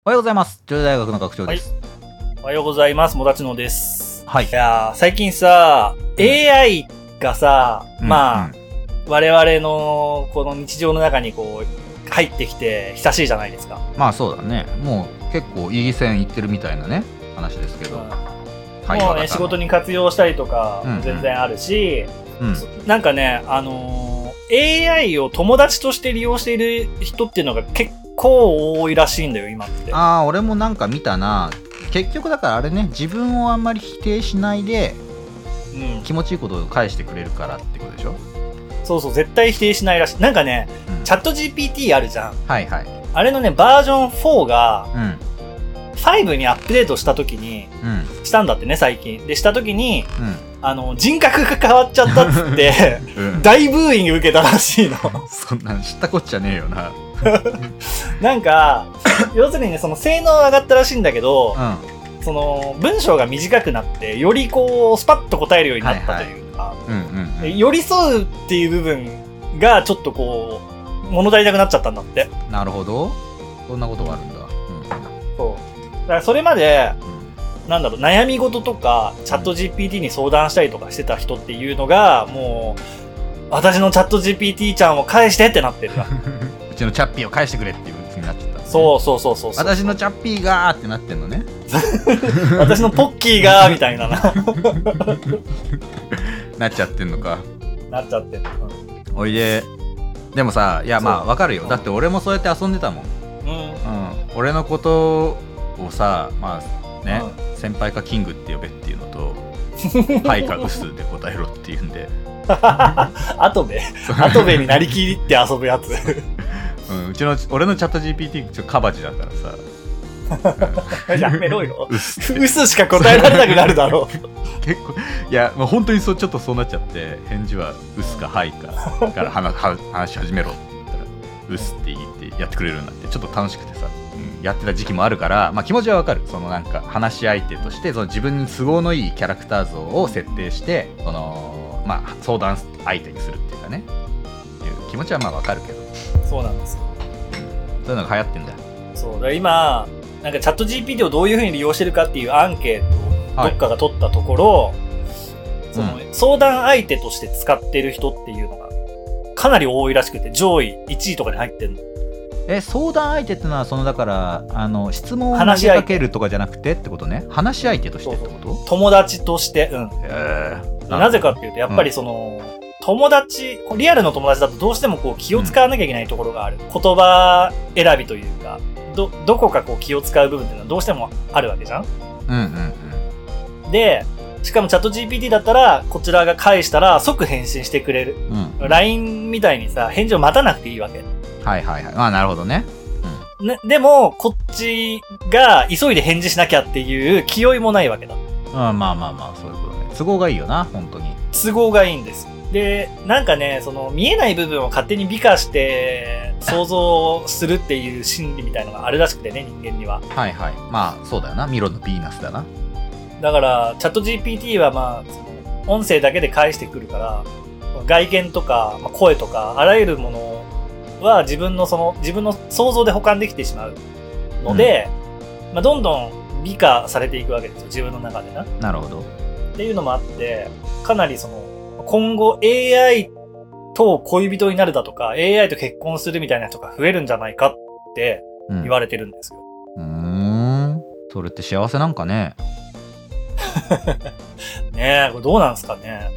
おはようございます。女子大学の学長です。 おはようございます。もだちのです。 はい。 いやー、最近さ、AI がさ、我々のこの日常の中にこう入ってきて久しいじゃないですか。 まあそうだね。もう結構いい線いってるみたいなね話ですけど。もうね、仕事に活用したりとか全然あるし、なんかね、AI を友達として利用している人っていうのが結構多いらしいんだよ今って。 ああ、俺もなんか見たな。結局だからあれね、自分をあんまり否定しないで、気持ちいいことを返してくれるからってことでしょ。 そうそう、絶対否定しないらしい。なんかね、チャット GPT あるじゃん。 はいはい。 あれのね、バージョン4が、5にアップデートした時に、したんだってね、最近。で、した時に、人格が変わっちゃったっつって、大ブーイング受けたらしいの。 そんなの知ったこっちゃねえよな。 なんか、要するにね、その性能上がったらしいんだけど、その文章が短くなって、よりこう、スパッと答えるようになったというか、寄り添うっていう部分がちょっとこう、物足りなくなっちゃったんだって。 なるほど。そんなことがあるんだ。 そう。だからそれまで、なんだろう、悩み事とか、チャット GPT に相談したりとかしてた人っていうのが、もう、私のチャット GPT ちゃんを返してってなってるわ。 うちのチャッピーを返してくれっていう風になっちゃった、ね。そう。私のチャッピーがーってなってんのね。 私のポッキーがーみたいなな。 なっちゃってんのか。 なっちゃってんの。 おいで、でもさ、いやまあわかるよ。だって俺もそうやって遊んでたもん。俺のことをさ、まあね、先輩かキングって呼べっていうのと、はいかウスで答えろっていうんで。 アトベになりきって遊ぶやつ。 俺のチャット GPT ちょっとカバチだからさ。やめろよ。ウスしか答えられなくなるだろう。 結構、いや、もう本当にちょっとそうなっちゃって、返事はウスかはいかから話し始めろって言ったら、ウスって言ってやってくれるんだって、ちょっと楽しくてさ、やってた時期もあるから、まあ気持ちはわかる。そのなんか話し相手として、その自分に都合のいいキャラクター像を設定して、その、まあ相談相手にするっていうかね、いう気持ちはまあわかるけど。 そうなんですよ。 そういうのが流行ってんだよ。 そう。だから今、なんかチャット GPT をどういう風に利用してるかっていうアンケートをどっかが取ったところ、その相談相手として使ってる人っていうのがかなり多いらしくて、上位1位とかに入ってんの。 相談相手ってのはそのだから質問を投げかけるとかじゃなくてってことね。話し相手としてってこと？ 友達として、なぜかっていうとやっぱりその、友達、リアルの友達だとどうしてもこう気を使わなきゃいけないところがある。言葉選びというか、どこかこう気を使う部分っていうのはどうしてもあるわけじゃん。で、しかもチャット GPT だったらこちらが返したら即返信してくれる。LINE みたいにさ、返事を待たなくていいわけ。 まあなるほどね。 でもこっちが急いで返事しなきゃっていう気負いもないわけだ。 まあそういうことね。都合がいいよな、本当に。 都合がいいんです。で、なんかね、その見えない部分を勝手に美化して想像するっていう心理みたいのがあるらしくてね、人間には。 まあそうだよな、ミロのヴィーナスだな。 だからチャット GPT はまあその音声だけで返してくるから、外見とか、声とかあらゆるものは自分の想像で補完できてしまうので、どんどん美化されていくわけですよ、自分の中でな。 なるほど。 っていうのもあって、かなりその今後 AI と恋人になるだとか AI と結婚するみたいな人が増えるんじゃないかって言われてるんですよ。 それって幸せなんかね。 ねえ、これどうなんですかね。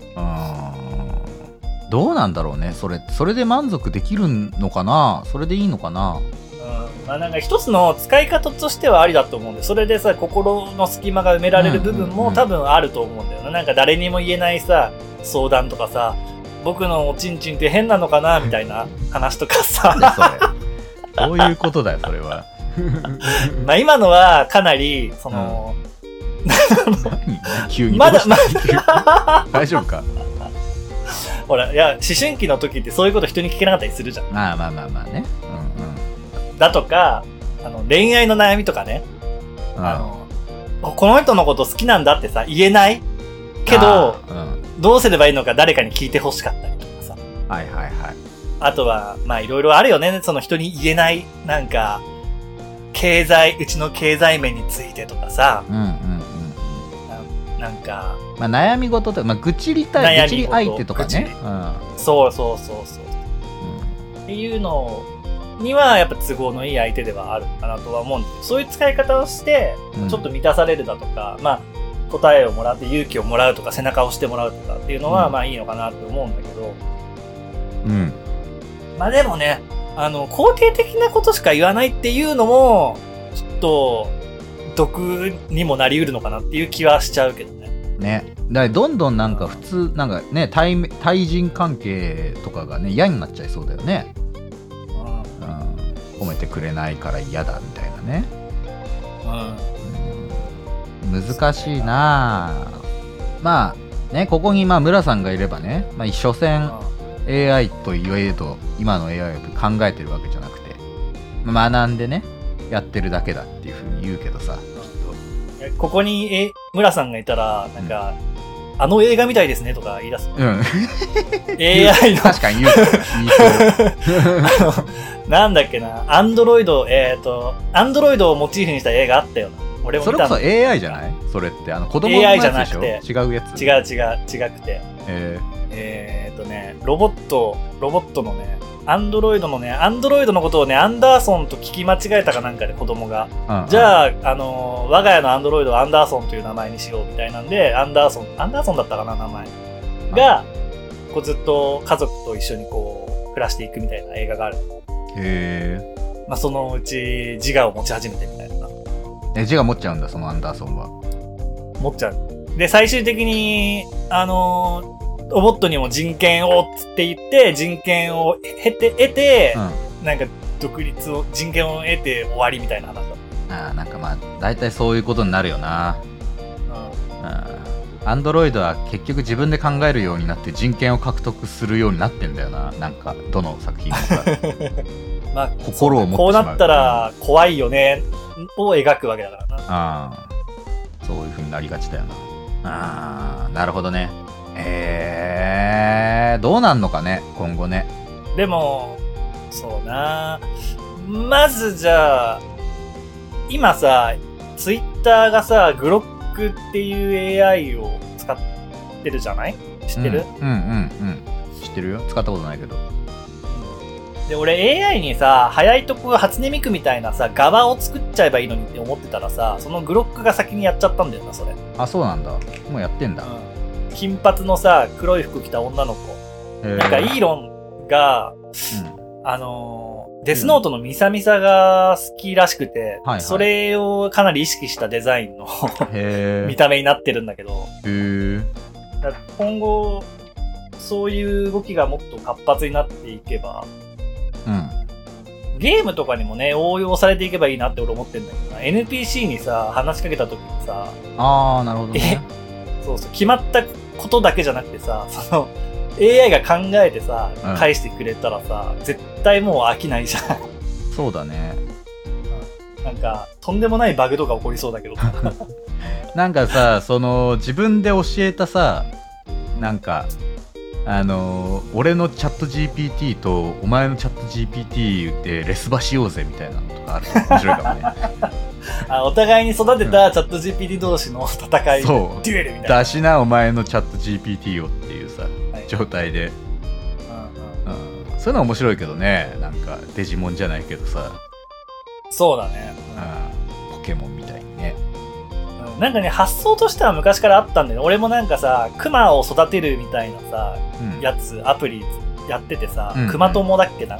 どうなんだろうね。それで満足できるのかな。それでいいのかな。 なんか一つの使い方としてはありだと思うんで、それでさ、心の隙間が埋められる部分も多分あると思うんだよな。なんか誰にも言えないさ、相談とかさ、僕のおちんちんって変なのかなみたいな話とかさ。 どういうことだよ、それは。 今のはかなり、その、 急に大丈夫か。 ほら、いや、思春期の時ってそういうこと人に聞けなかったりするじゃん。 まあね。 だとか、恋愛の悩みとかね。この人のこと好きなんだってさ、言えないけど、どうすればいいのか誰かに聞いてほしかったりとかさ。あとは、まあいろいろあるよね。その人に言えない、なんか、 うちの経済面についてとかさ、なんか、 まあ、悩み事とか、まあ、愚痴り相手とかね。 そう、っていうのにはやっぱ都合のいい相手ではあるかなとは思うんですけど、そういう使い方をしてちょっと満たされるだとか、まあ答えをもらって勇気をもらうとか背中を押してもらうとかっていうのはまあいいのかなと思うんだけど、まあでもね、肯定的なことしか言わないっていうのもちょっと毒にもなりうるのかなっていう気はしちゃうけどね。 ね、だからどんどんなんか普通なんかね対人関係とかがね嫌になっちゃいそうだよね。褒めてくれないから嫌だみたいなね。難しいな。まあね、ここにまあ村さんがいればね、まあ所詮AI といえど今の AI を考えてるわけじゃなくて、学んでねやってるだけだっていうふうに言うけどさ、 ここに村さんがいたらなんか、あの映画みたいですねとか言い出す。AI の確かに言いそうなんだっけな、アンドロイドをモチーフにした映画あったよな。俺も見た。 それこそ AI じゃない？それって子供のやつでしょ？ AI じゃなくて違うやつ。 違くて。ロボットのね、アンドロイドのことをね、アンダーソンと聞き間違えたかなんかで子供が。じゃあ、我が家のアンドロイドはアンダーソンという名前にしようみたいなんで、アンダーソンだったかな、名前。が、こうずっと家族と一緒にこう、暮らしていくみたいな映画がある。まあ、そのうち自我を持ち始めてみたいな。 自我持っちゃうんだ、そのアンダーソンは。 持っちゃう。で、最終的に、ロボットにも人権をって言って、人権を得て、なんか人権を得て終わりみたいな話だ。 なんかまあ、大体そういうことになるよな。アンドロイドは結局自分で考えるようになって人権を獲得するようになってんだよな。なんか、どの作品もさ。まあ、心を持ってしまう。 こうなったら怖いよね、を描くわけだからな。 そういう風になりがちだよな。なるほどね。どうなんのかね今後ね。 でもそうな、まずじゃあ今さツイッターがさグロックっていう AI を使ってるじゃない？知ってる？ 知ってるよ。使ったことないけど。 で俺 AI にさ早いとこ初音ミクみたいなさ側を作っちゃえばいいのにって思ってたらさ、そのグロックが先にやっちゃったんだよなそれ。 そうなんだ。もうやってんだ。 金髪のさ黒い服着た女の子、なんかイーロンが、デスノートのミサミサが好きらしくて、それをかなり意識したデザインの見た目になってるんだけど、だ今後そういう動きがもっと活発になっていけば、ゲームとかにもね応用されていけばいいなって俺思ってんだけどな。 NPC にさ話しかけた時にさ、 なるほどね。 そう決まったことだけじゃなくてさ、その AI が考えてさ、返してくれたらさ、絶対もう飽きないじゃん。 そうだね。 なんかとんでもないバグとか起こりそうだけど。 なんかさ、その自分で教えたさ、なんか俺のチャット GPT とお前のチャット GPT でレスバしようぜみたいなのとかある。面白いかもね。 お互いに育てたチャット GPT 同士の戦い、 そうデュエルみたいな。 出しなお前のチャット GPT をっていうさ、状態で、そういうのは面白いけどね。なんかデジモンじゃないけどさ。 そうだね。 ポケモンみたいにね。 なんかね発想としては昔からあったんだよね。俺もなんかさクマを育てるみたいなさ、やつアプリやっててさ、クマ友だっけな。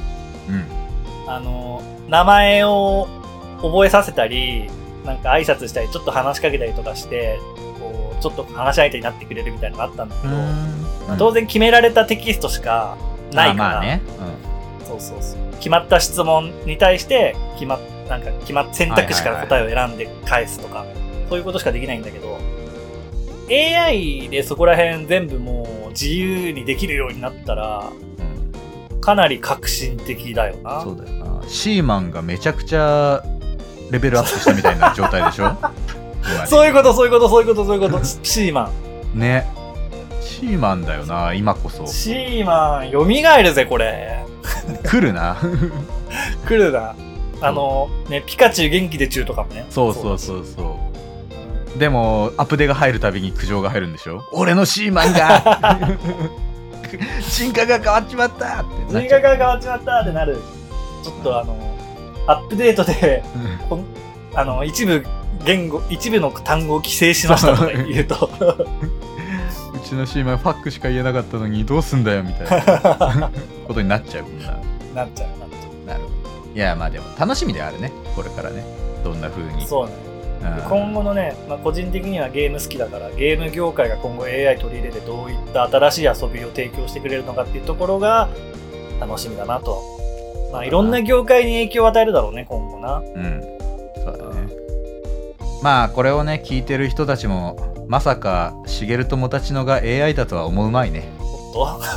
名前を覚えさせたり、なんか挨拶したり、ちょっと話しかけたりとかして、こうちょっと話し相手になってくれるみたいなのがあったんだけど、当然決められたテキストしかないから、そう決まった質問に対して選択肢から答えを選んで返すとか、そういうことしかできないんだけど、AI でそこら辺全部もう自由にできるようになったら、かなり革新的だよな。 そうだよな。シーマンがめちゃくちゃレベルアップしたみたいな状態でしょ。 そういうことシーマンね。シーマンだよな今こそ。 シーマン蘇るぜこれ。 来るな。 来るな。 ピカチュウ元気でちゅうとかもね。 そうでもアップデが入るたびに苦情が入るんでしょ。俺のシーマンが進化が変わっちまったってなっちゃう。 進化が変わっちまったってなる。ちょっとアップデートで一部の単語を規制しましたとか言うとうちのシーマンファックしか言えなかったのにどうすんだよみたいなことになっちゃうもんな。 なっちゃう。 なるほど。いやまあでも楽しみであるね、これからね、どんな風に。 そうね、今後のね、個人的にはゲーム好きだから、ゲーム業界が今後 AI 取り入れてどういった新しい遊びを提供してくれるのかっていうところが楽しみだなと。いろんな業界に影響を与えるだろうね、今後な。 そうだね。まあこれをね聞いてる人たちもまさかしげるともたちのが AI だとは思うまいね。 おっと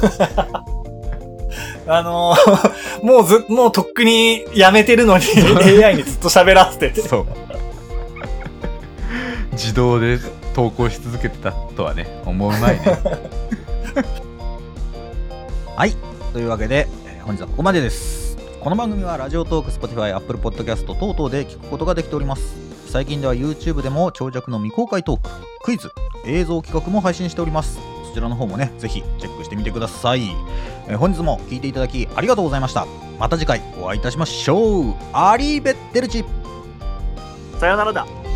もうとっくにやめてるのにAI にずっと喋らせててそう自動で投稿し続けてたとはね思うまいねはい、というわけで本日はここまでです。この番組はラジオトーク、Spotify、Apple Podcast 等々で聞くことができております。最近では YouTube でも長尺の未公開トーク、クイズ、映像企画も配信しております。そちらの方もね、ぜひチェックしてみてください。本日も聞いていただきありがとうございました。また次回お会いいたしましょう。アリーベッテルチ。 さよならだ。